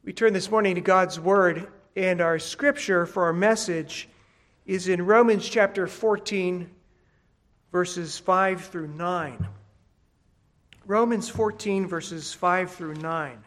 We turn this morning to God's Word, and our scripture for our message is in Romans chapter 14, verses 5 through 9. Romans 14, verses 5 through 9.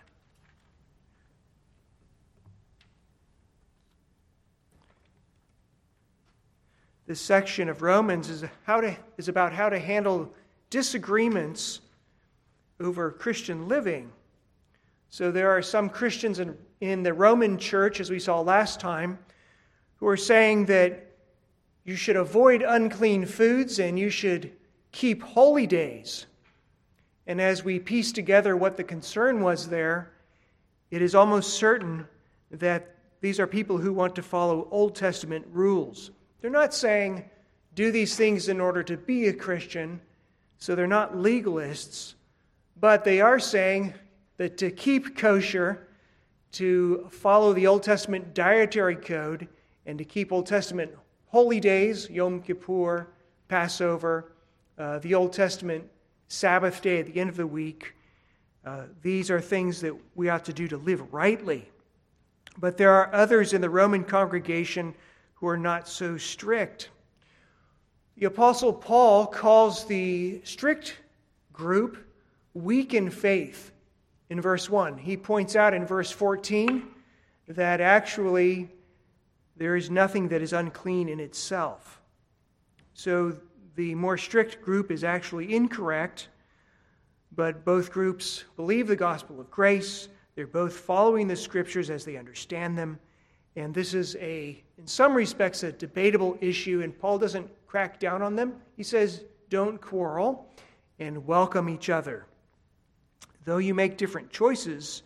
This section of Romans is about how to handle disagreements over Christian living. So there are some Christians in the Roman church, as we saw last time, who are saying that you should avoid unclean foods and you should keep holy days. And as we piece together what the concern was there, it is almost certain that these are people who want to follow Old Testament rules. They're not saying, do these things in order to be a Christian, so they're not legalists, but they are saying that to keep kosher, to follow the Old Testament dietary code, and to keep Old Testament holy days, Yom Kippur, Passover, the Old Testament Sabbath day at the end of the week, these are things that we ought to do to live rightly. But there are others in the Roman congregation who are not so strict. The Apostle Paul calls the strict group weak in faith. In verse 1, he points out in verse 14 that actually there is nothing that is unclean in itself. So the more strict group is actually incorrect, but both groups believe the gospel of grace. They're both following the scriptures as they understand them. And this is in some respects, a debatable issue, and Paul doesn't crack down on them. He says, don't quarrel and welcome each other. Though you make different choices,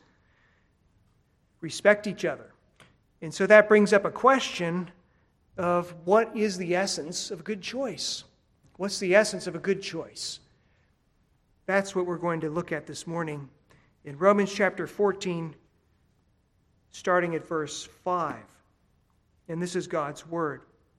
respect each other. And so that brings up a question of what is the essence of a good choice? What's the essence of a good choice? That's what we're going to look at this morning in Romans chapter 14, starting at verse 5. And this is God's word.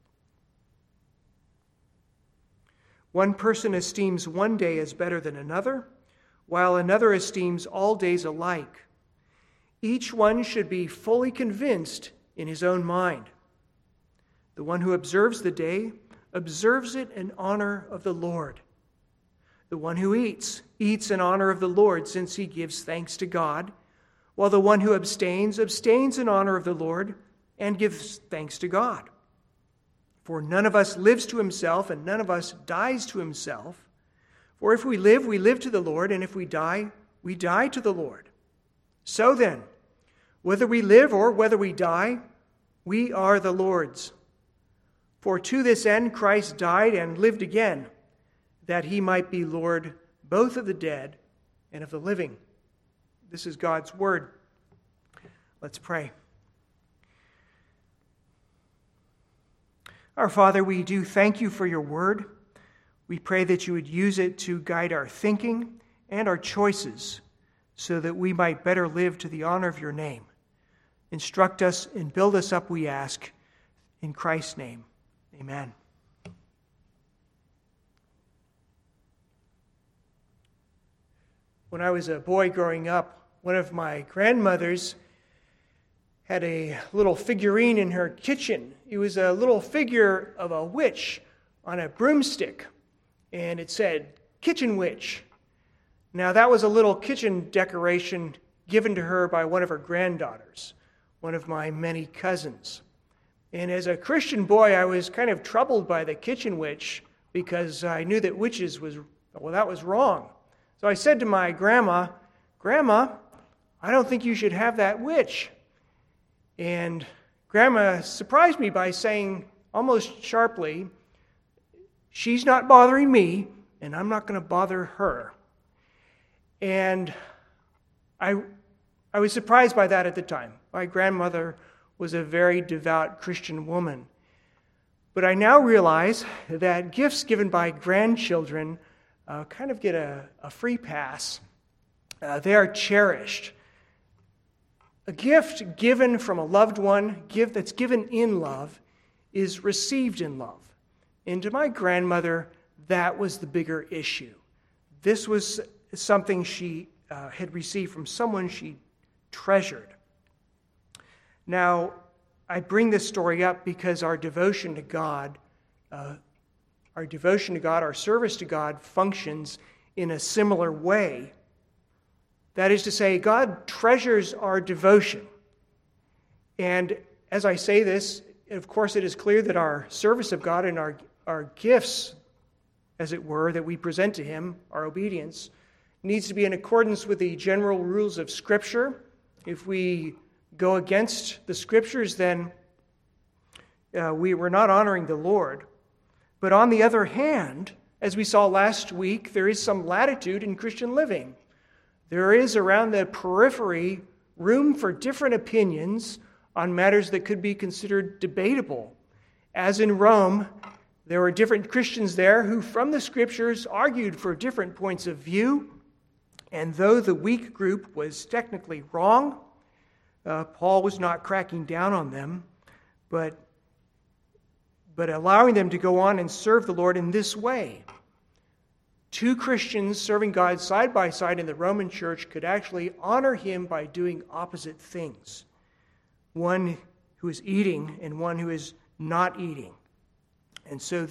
One person esteems one day as better than another, while another esteems all days alike. Each one should be fully convinced in his own mind. The one who observes the day observes it in honor of the Lord. The one who eats in honor of the Lord, since he gives thanks to God, while the one who abstains in honor of the Lord and gives thanks to God. For none of us lives to himself, and none of us dies to himself. For if we live to the Lord, and if we die to the Lord. So then, whether we live or whether we die, we are the Lord's. For to this end Christ died and lived again, that he might be Lord both of the dead and of the living. This is God's word. Let's pray. Our Father, we do thank you for your word. We pray that you would use it to guide our thinking and our choices so that we might better live to the honor of your name. Instruct us and build us up, we ask, in Christ's name. Amen. When I was a boy growing up, one of my grandmothers had a little figurine in her kitchen. It was a little figure of a witch on a broomstick, and it said, "Kitchen Witch." Now, that was a little kitchen decoration given to her by one of her granddaughters, one of my many cousins. And as a Christian boy, I was kind of troubled by the kitchen witch because I knew that that was wrong. So I said to my grandma, "Grandma, I don't think you should have that witch." And Grandma surprised me by saying almost sharply, "She's not bothering me, and I'm not going to bother her." And I was surprised by that at the time. My grandmother was a very devout Christian woman. But I now realize that gifts given by grandchildren kind of get a free pass. They are cherished. A gift given from a loved one, gift that's given in love, is received in love. And to my grandmother, that was the bigger issue. This was something she had received from someone she treasured. Now, I bring this story up because our devotion to God, our service to God functions in a similar way. That is to say, God treasures our devotion. And as I say this, of course, it is clear that our service of God and our gifts, as it were, that we present to Him, our obedience, needs to be in accordance with the general rules of Scripture. If we go against the Scriptures, then we're not honoring the Lord. But on the other hand, as we saw last week, there is some latitude in Christian living. There is around the periphery room for different opinions on matters that could be considered debatable. As in Rome, there were different Christians there who, from the Scriptures, argued for different points of view. And though the weak group was technically wrong, Paul was not cracking down on them, but allowing them to go on and serve the Lord in this way. Two Christians serving God side by side in the Roman church could actually honor Him by doing opposite things. One who is eating and one who is not eating. And so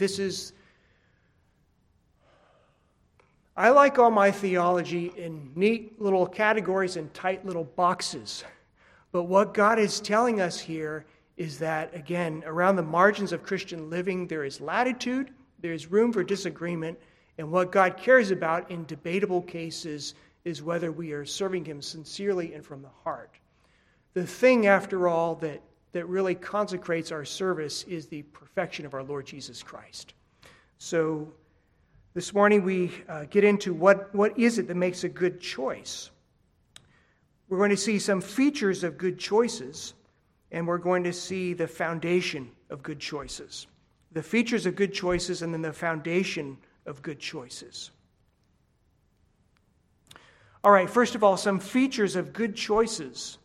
I like all my theology in neat little categories and tight little boxes. But what God is telling us here is that, again, around the margins of Christian living, there is latitude, there is room for disagreement, and what God cares about in debatable cases is whether we are serving Him sincerely and from the heart. The thing, after all, that really consecrates our service is the perfection of our Lord Jesus Christ. So this morning we get into what is it that makes a good choice. We're going to see some features of good choices, and we're going to see the foundation of good choices. The features of good choices and then the foundation of good choices. All right, first of all, some features of good choices.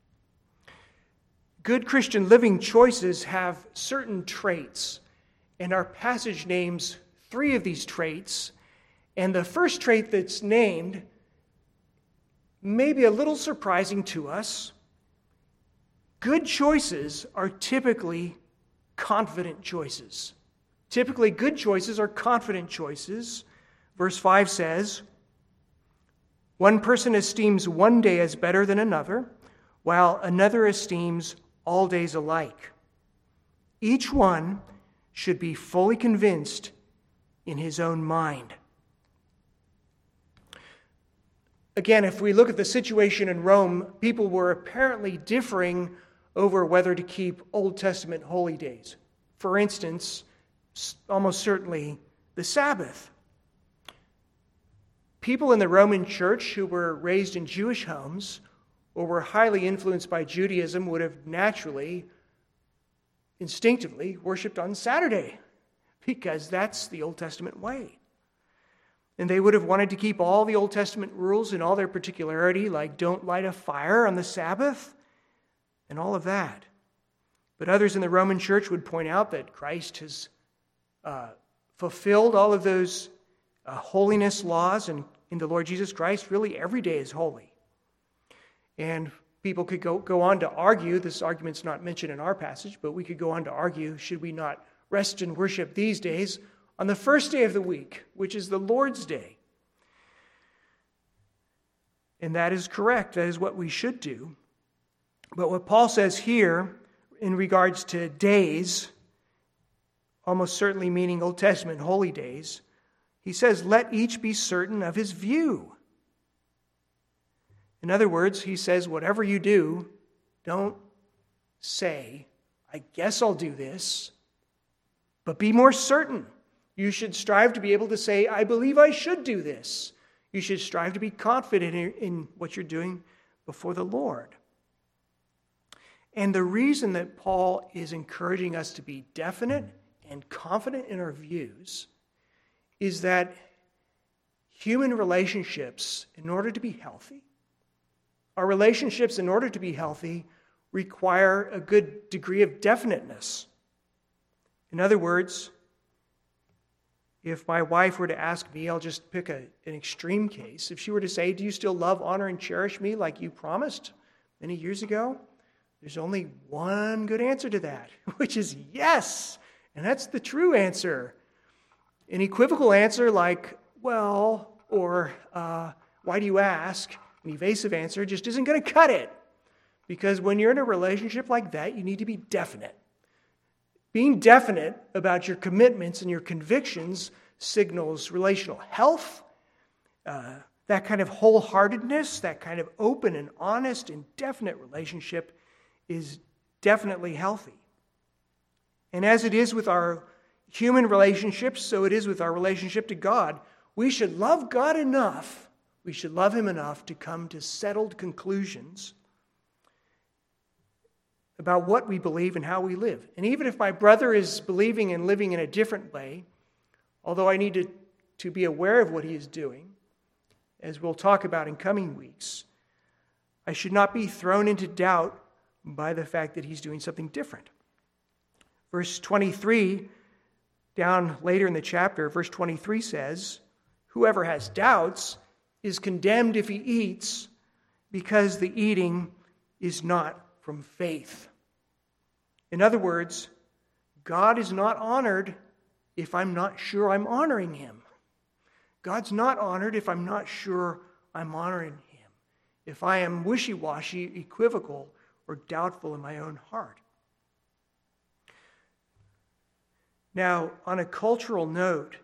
Good Christian living choices have certain traits, and our passage names 3 of these traits. And the first trait that's named may be a little surprising to us. Good choices are typically confident choices. Typically, good choices are confident choices. Verse 5 says, "One person esteems one day as better than another, while another esteems all days alike. Each one should be fully convinced in his own mind." Again, if we look at the situation in Rome, people were apparently differing over whether to keep Old Testament holy days. For instance, almost certainly the Sabbath. People in the Roman church who were raised in Jewish homes or were highly influenced by Judaism would have naturally, instinctively worshipped on Saturday because that's the Old Testament way. And they would have wanted to keep all the Old Testament rules in all their particularity, like don't light a fire on the Sabbath and all of that. But others in the Roman church would point out that Christ has fulfilled all of those holiness laws, and in the Lord Jesus Christ, really every day is holy. And people could go on to argue, this argument's not mentioned in our passage, but we could go on to argue, should we not rest and worship these days on the first day of the week, which is the Lord's Day? And that is correct. That is what we should do. But what Paul says here in regards to days, almost certainly meaning Old Testament holy days, he says, let each be certain of his view. In other words, he says, whatever you do, don't say, I guess I'll do this, but be more certain. You should strive to be able to say, I believe I should do this. You should strive to be confident in what you're doing before the Lord. And the reason that Paul is encouraging us to be definite and confident in our views is that human relationships, in order to be healthy, our relationships, in order to be healthy, require a good degree of definiteness. In other words, if my wife were to ask me, I'll just pick an extreme case. If she were to say, do you still love, honor, and cherish me like you promised many years ago? There's only one good answer to that, which is yes. And that's the true answer. An equivocal answer like, well, or why do you ask? An evasive answer just isn't going to cut it. Because when you're in a relationship like that, you need to be definite. Being definite about your commitments and your convictions signals relational health, that kind of wholeheartedness, that kind of open and honest and definite relationship is definitely healthy. And as it is with our human relationships, so it is with our relationship to God. We should love God enough, we should love Him enough to come to settled conclusions about what we believe and how we live. And even if my brother is believing and living in a different way, although I need to be aware of what he is doing, as we'll talk about in coming weeks, I should not be thrown into doubt by the fact that he's doing something different. Verse 23, down later in the chapter, verse 23 says, "Whoever has doubts is condemned if he eats, because the eating is not from faith." In other words, God is not honored if I'm not sure I'm honoring Him. God's not honored if I'm not sure I'm honoring Him, if I am wishy-washy, equivocal, or doubtful in my own heart. Now, on a cultural note,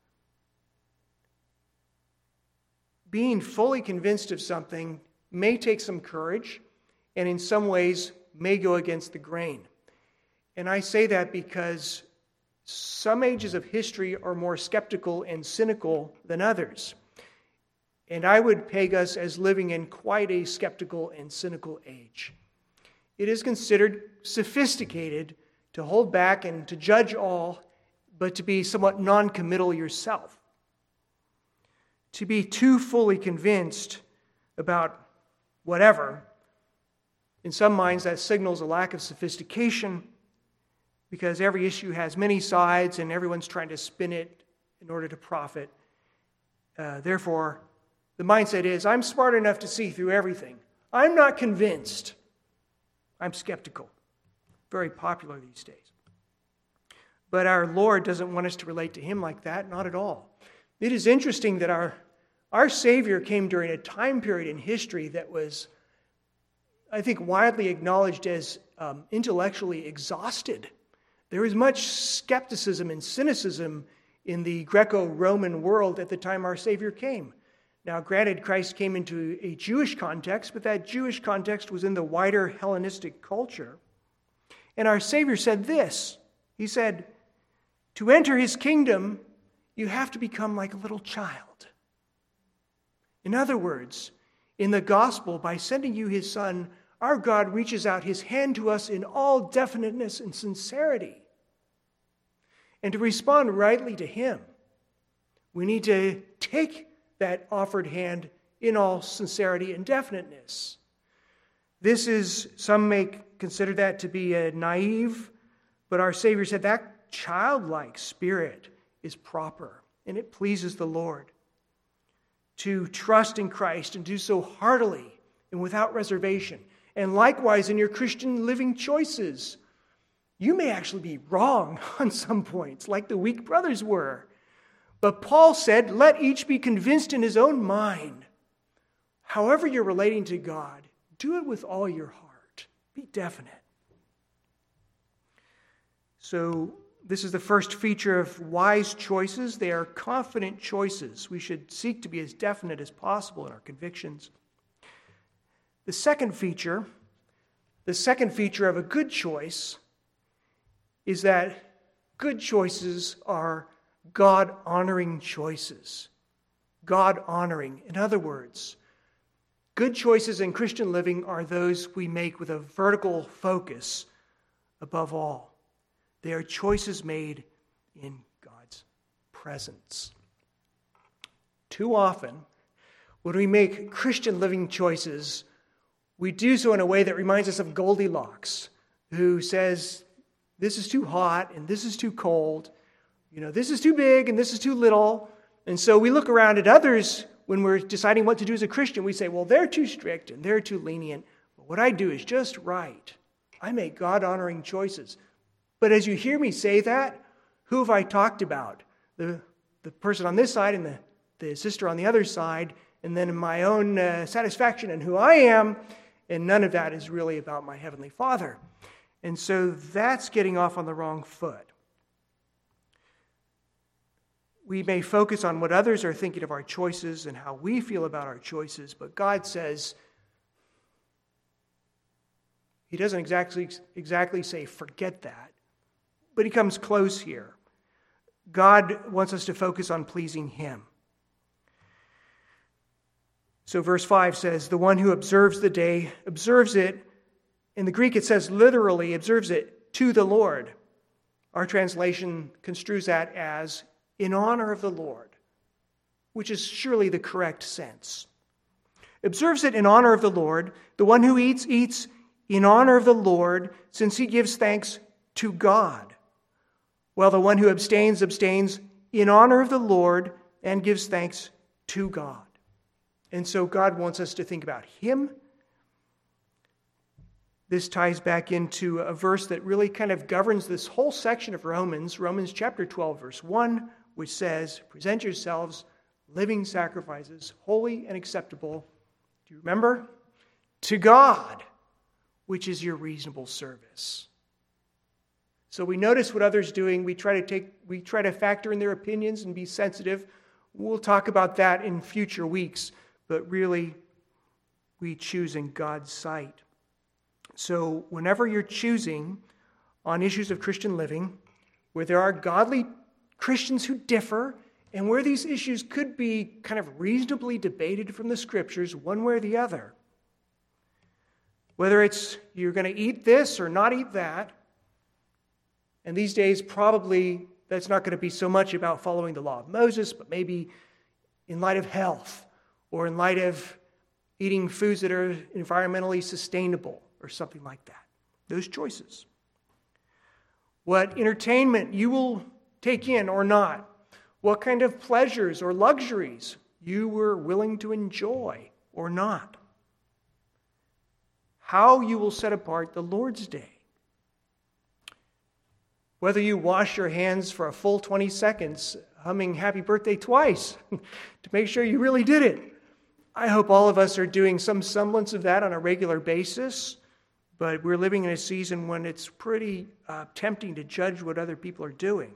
being fully convinced of something may take some courage, and in some ways may go against the grain. And I say that because some ages of history are more skeptical and cynical than others. And I would peg us as living in quite a skeptical and cynical age. It is considered sophisticated to hold back and to judge all, but to be somewhat non-committal yourself. To be too fully convinced about whatever, in some minds that signals a lack of sophistication, because every issue has many sides and everyone's trying to spin it in order to profit. Therefore, the mindset is, I'm smart enough to see through everything. I'm not convinced. I'm skeptical. Very popular these days. But our Lord doesn't want us to relate to Him like that, not at all. It is interesting that our Savior came during a time period in history that was, I think, widely acknowledged as intellectually exhausted. There was much skepticism and cynicism in the Greco-Roman world at the time our Savior came. Now, granted, Christ came into a Jewish context, but that Jewish context was in the wider Hellenistic culture. And our Savior said this. He said, to enter His kingdom, you have to become like a little child. In other words, in the gospel, by sending you His Son, our God reaches out His hand to us in all definiteness and sincerity. And to respond rightly to Him, we need to take that offered hand in all sincerity and definiteness. This is, some may consider that to be a naive, but our Savior said that childlike spirit is proper and it pleases the Lord. To trust in Christ and do so heartily and without reservation. And likewise in your Christian living choices. You may actually be wrong on some points, like the weak brothers were. But Paul said, let each be convinced in his own mind. However you're relating to God, do it with all your heart. Be definite. So this is the first feature of wise choices. They are confident choices. We should seek to be as definite as possible in our convictions. The second feature of a good choice is that good choices are God-honoring choices. God-honoring. In other words, good choices in Christian living are those we make with a vertical focus above all. They are choices made in God's presence. Too often, when we make Christian living choices, we do so in a way that reminds us of Goldilocks, who says, this is too hot and this is too cold. This is too big and this is too little. And so we look around at others when we're deciding what to do as a Christian. We say, well, they're too strict and they're too lenient. But what I do is just right. I make God-honoring choices. But as you hear me say that, who have I talked about? The person on this side and the sister on the other side, and then my own satisfaction and who I am, and none of that is really about my Heavenly Father. And so that's getting off on the wrong foot. We may focus on what others are thinking of our choices and how we feel about our choices, but God says, He doesn't exactly say, forget that, but He comes close here. God wants us to focus on pleasing Him. So verse 5 says, the one who observes the day, observes it. In the Greek it says literally, observes it to the Lord. Our translation construes that as in honor of the Lord, which is surely the correct sense. Observes it in honor of the Lord. The one who eats in honor of the Lord, since he gives thanks to God. While the one who abstains in honor of the Lord and gives thanks to God. And so God wants us to think about Him. This ties back into a verse that really kind of governs this whole section of Romans chapter 12, verse 1, which says, present yourselves living sacrifices, holy and acceptable. Do you remember? To God, which is your reasonable service. So we notice what others are doing. We try to factor in their opinions and be sensitive. We'll talk about that in future weeks. But really, we choose in God's sight. So whenever you're choosing on issues of Christian living, where there are godly Christians who differ, and where these issues could be kind of reasonably debated from the Scriptures, one way or the other, whether it's you're going to eat this or not eat that, and these days probably that's not going to be so much about following the law of Moses, but maybe in light of health, or in light of eating foods that are environmentally sustainable, or something like that. Those choices. What entertainment you will take in or not. What kind of pleasures or luxuries you were willing to enjoy or not. How you will set apart the Lord's Day. Whether you wash your hands for a full 20 seconds, humming happy birthday twice to make sure you really did it. I hope all of us are doing some semblance of that on a regular basis, but we're living in a season when it's pretty tempting to judge what other people are doing.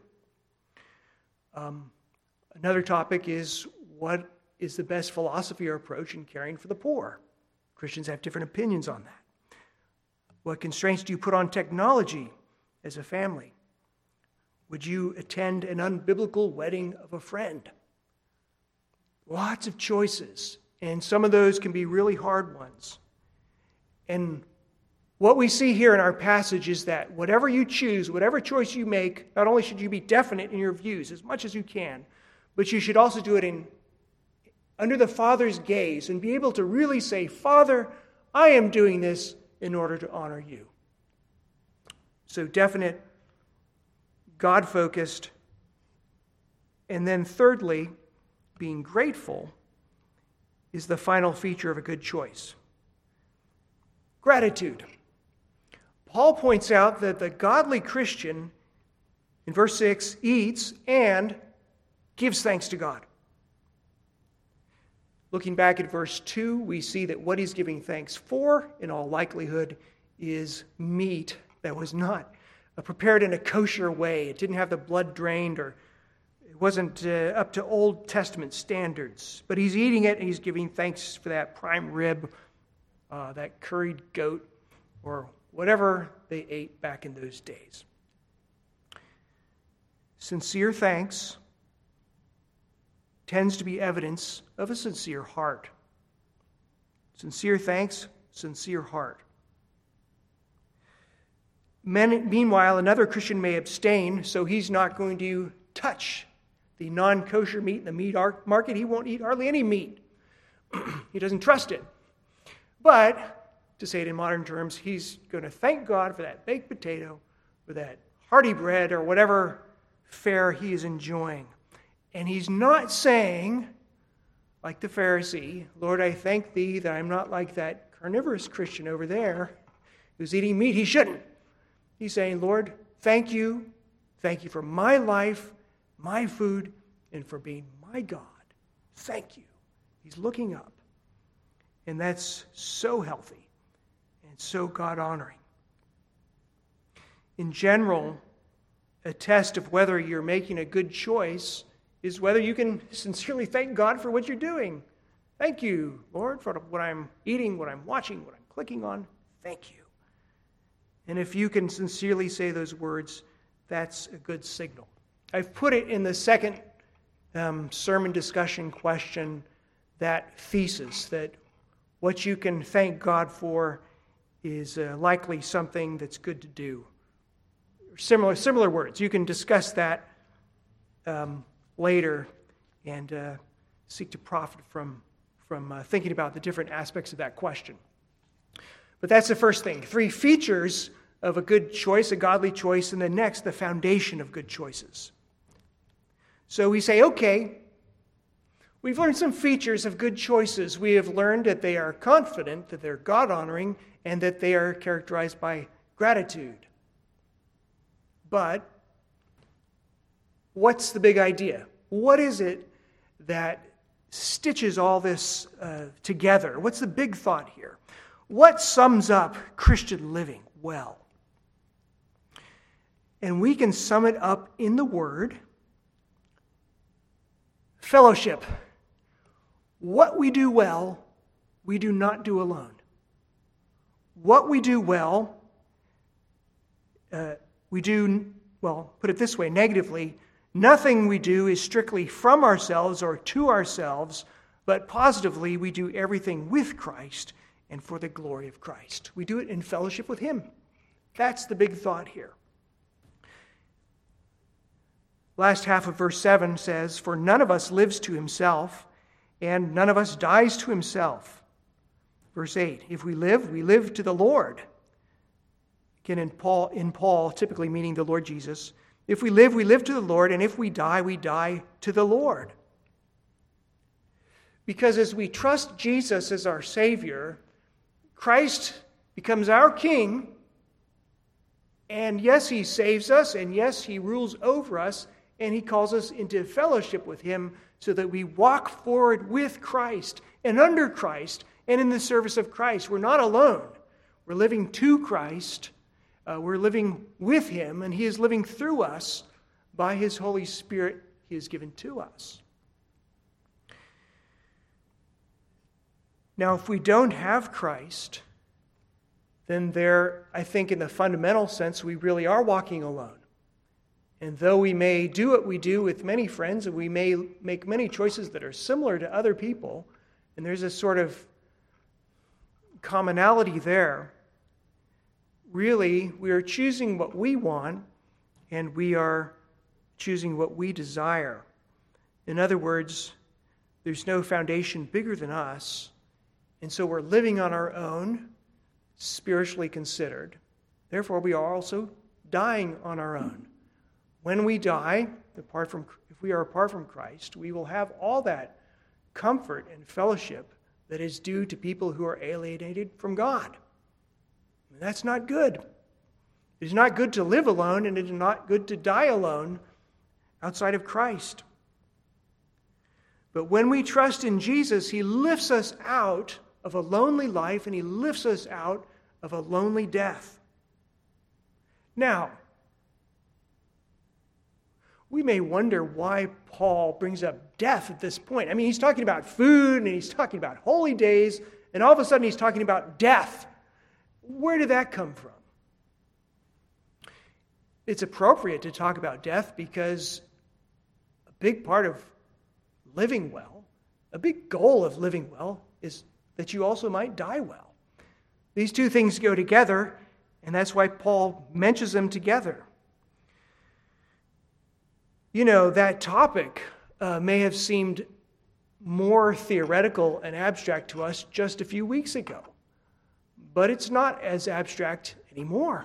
Another topic is what is the best philosophy or approach in caring for the poor? Christians have different opinions on that. What constraints do you put on technology as a family? Would you attend an unbiblical wedding of a friend? Lots of choices. And some of those can be really hard ones. And what we see here in our passage is that whatever you choose, whatever choice you make, not only should you be definite in your views as much as you can, but you should also do it under the Father's gaze and be able to really say, Father, I am doing this in order to honor you. So definite, God-focused, and then thirdly, being grateful is the final feature of a good choice. Gratitude. Paul points out that the godly Christian, in verse 6, eats and gives thanks to God. Looking back at verse 2, we see that what he's giving thanks for, in all likelihood, is meat that was not prepared in a kosher way. It didn't have the blood drained, or it wasn't up to Old Testament standards. But he's eating it, and he's giving thanks for that prime rib, that curried goat, or whatever they ate back in those days. Sincere thanks tends to be evidence of a sincere heart. Sincere thanks, sincere heart. Meanwhile, another Christian may abstain, so he's not going to touch the non-kosher meat in the meat market. He won't eat hardly any meat. He doesn't trust it. But, to say it in modern terms, he's going to thank God for that baked potato, or that hearty bread, or whatever fare he is enjoying. And he's not saying, like the Pharisee, Lord, I thank thee that I'm not like that carnivorous Christian over there, who's eating meat he shouldn't. He's saying, Lord, thank you. Thank you for my life, my food, and for being my God. Thank you. He's looking up. And that's so healthy and so God-honoring. In general, a test of whether you're making a good choice is whether you can sincerely thank God for what you're doing. Thank you, Lord, for what I'm eating, what I'm watching, what I'm clicking on. Thank you. And if you can sincerely say those words, that's a good signal. I've put it in the second sermon discussion question, that thesis, that what you can thank God for is likely something that's good to do. Similar words. You can discuss that later and seek to profit from thinking about the different aspects of that question. But that's the first thing. 3 features of a good choice, a godly choice, and then next, the foundation of good choices. So we say, okay, we've learned some features of good choices. We have learned that they are confident, that they're God-honoring, and that they are characterized by gratitude. But what's the big idea? What is it that stitches all this together? What's the big thought here? What sums up Christian living well? And we can sum it up in the word fellowship. What we do well, we do not do alone. What we do well, put it this way, negatively, nothing we do is strictly from ourselves or to ourselves, but positively, we do everything with Christ and for the glory of Christ. We do it in fellowship with Him. That's the big thought here. Last half of verse 7 says, "For none of us lives to himself, and none of us dies to himself." Verse 8, "If we live to the Lord." Again, in Paul, typically meaning the Lord Jesus. If we live to the Lord, and if we die to the Lord. Because as we trust Jesus as our Savior, Christ becomes our King, and yes, He saves us, and yes, He rules over us, and He calls us into fellowship with Him so that we walk forward with Christ and under Christ and in the service of Christ. We're not alone. We're living to Christ. We're living with Him, and He is living through us by His Holy Spirit He has given to us. Now, if we don't have Christ, then I think in the fundamental sense, we really are walking alone. And though we may do what we do with many friends, and we may make many choices that are similar to other people, and there's a sort of commonality there, really, we are choosing what we want, and we are choosing what we desire. In other words, there's no foundation bigger than us, and so we're living on our own, spiritually considered. Therefore, we are also dying on our own. When we die, if we are apart from Christ, we will have all that comfort and fellowship that is due to people who are alienated from God. And that's not good. It is not good to live alone, and it is not good to die alone outside of Christ. But when we trust in Jesus, He lifts us out of a lonely life, and He lifts us out of a lonely death. Now, we may wonder why Paul brings up death at this point. I mean, he's talking about food, and he's talking about holy days, and all of a sudden he's talking about death. Where did that come from? It's appropriate to talk about death because a big part of living well, a big goal of living well, is that you also might die well. These two things go together, and that's why Paul mentions them together. You know, that topic may have seemed more theoretical and abstract to us just a few weeks ago, but it's not as abstract anymore.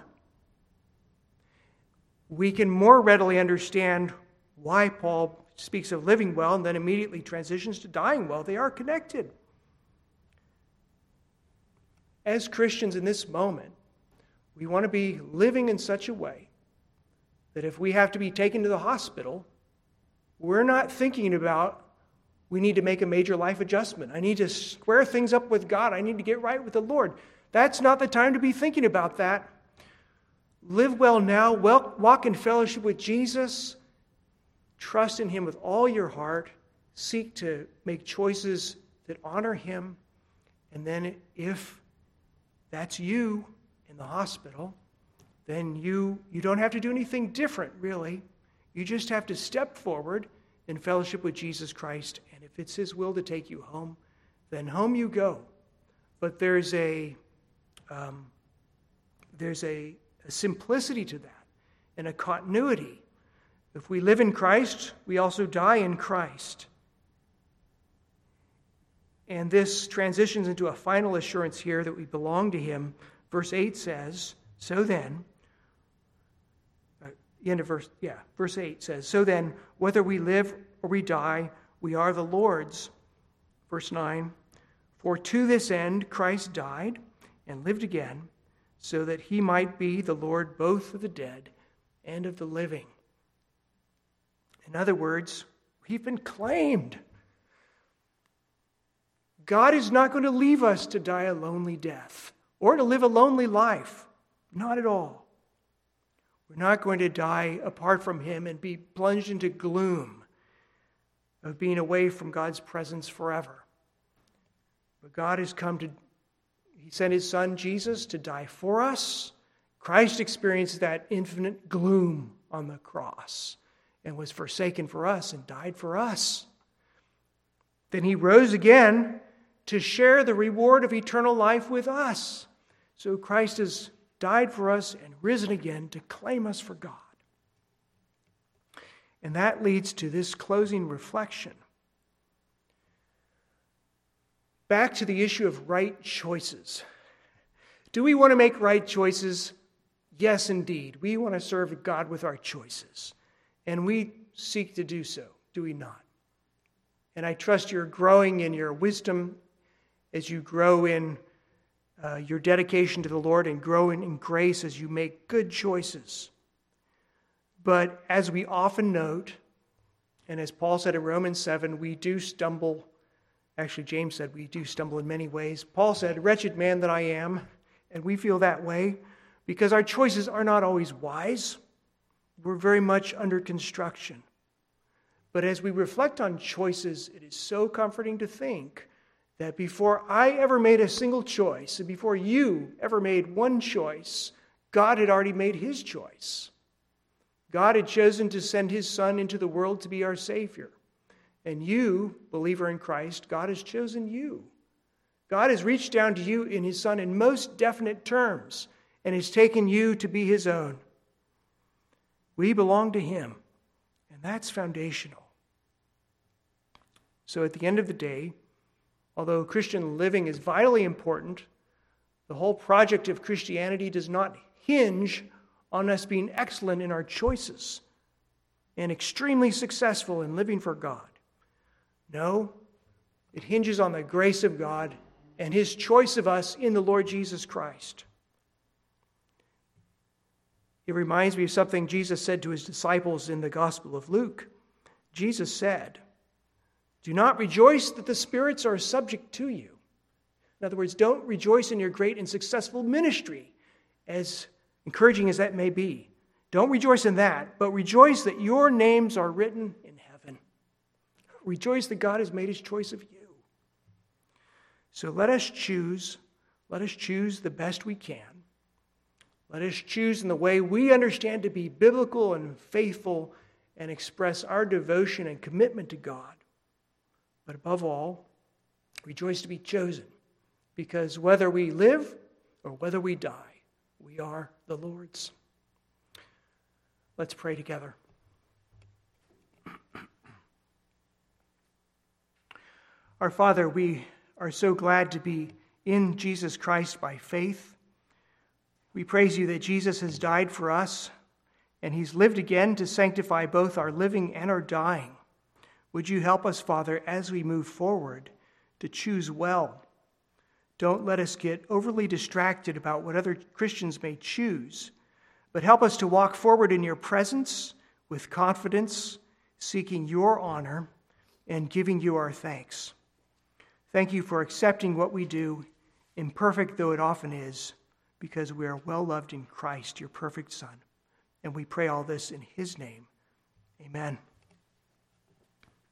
We can more readily understand why Paul speaks of living well and then immediately transitions to dying well. They are connected. As Christians in this moment, We want to be living in such a way that if we have to be taken to the hospital, we're not thinking about, we need to make a major life adjustment. I need to square things up with God. I need to get right with the Lord. That's not the time to be thinking about that. Live well now. Walk in fellowship with Jesus. Trust in Him with all your heart. Seek to make choices that honor Him. And then if that's you in the hospital, then you don't have to do anything different, really. You just have to step forward in fellowship with Jesus Christ. And if it's His will to take you home, then home you go. But there's a simplicity to that and a continuity. If we live in Christ, we also die in Christ. And this transitions into a final assurance here that we belong to Him. Verse 8 says, verse 8 says, so then, whether we live or we die, we are the Lord's. Verse 9, for to this end Christ died and lived again, so that He might be the Lord both of the dead and of the living. In other words, we've been claimed. God is not going to leave us to die a lonely death or to live a lonely life. Not at all. We're not going to die apart from Him and be plunged into gloom of being away from God's presence forever. But God has come to, He sent His Son Jesus to die for us. Christ experienced that infinite gloom on the cross and was forsaken for us and died for us. Then He rose again to share the reward of eternal life with us. So Christ has died for us and risen again to claim us for God. And that leads to this closing reflection. Back to the issue of right choices. Do we want to make right choices? Yes, indeed. We want to serve God with our choices. And we seek to do so, do we not? And I trust you're growing in your wisdom as you grow in your dedication to the Lord and grow in grace as you make good choices. But as we often note, and as Paul said in Romans 7, we do stumble. Actually, James said we do stumble in many ways. Paul said, wretched man that I am, and we feel that way because our choices are not always wise. We're very much under construction. But as we reflect on choices, it is so comforting to think that before I ever made a single choice, and before you ever made one choice, God had already made His choice. God had chosen to send His Son into the world to be our Savior. And you, believer in Christ, God has chosen you. God has reached down to you in His Son in most definite terms and has taken you to be His own. We belong to Him, and that's foundational. So at the end of the day, although Christian living is vitally important, the whole project of Christianity does not hinge on us being excellent in our choices and extremely successful in living for God. No, it hinges on the grace of God and His choice of us in the Lord Jesus Christ. It reminds me of something Jesus said to His disciples in the Gospel of Luke. Jesus said, do not rejoice that the spirits are subject to you. In other words, don't rejoice in your great and successful ministry, as encouraging as that may be. Don't rejoice in that, but rejoice that your names are written in heaven. Rejoice that God has made His choice of you. So let us choose the best we can. Let us choose in the way we understand to be biblical and faithful and express our devotion and commitment to God. But above all, rejoice to be chosen, because whether we live or whether we die, we are the Lord's. Let's pray together. Our Father, we are so glad to be in Jesus Christ by faith. We praise You that Jesus has died for us, and He's lived again to sanctify both our living and our dying. Would You help us, Father, as we move forward, to choose well, Don't let us get overly distracted about what other Christians may choose, but help us to walk forward in your presence with confidence, seeking your honor and giving you our thanks. Thank you for accepting what we do, imperfect though it often is, because we are well loved in Christ, your perfect Son. And we pray all this in his name. Amen.